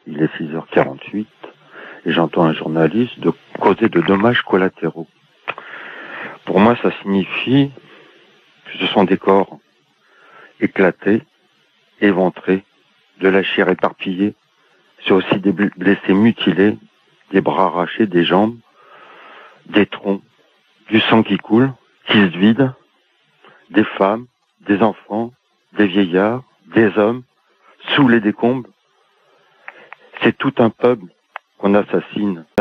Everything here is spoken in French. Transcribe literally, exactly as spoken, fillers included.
il est six heures quarante-huit et j'entends un journaliste de causer de dommages collatéraux. Pour moi, ça signifie que ce sont des corps éclatés, éventrés, de la chair éparpillée. C'est aussi des blessés mutilés, des bras arrachés, des jambes, des troncs, du sang qui coule, qui se vide, des femmes, des enfants, des vieillards, des hommes, sous les décombres. C'est tout un peuple qu'on assassine.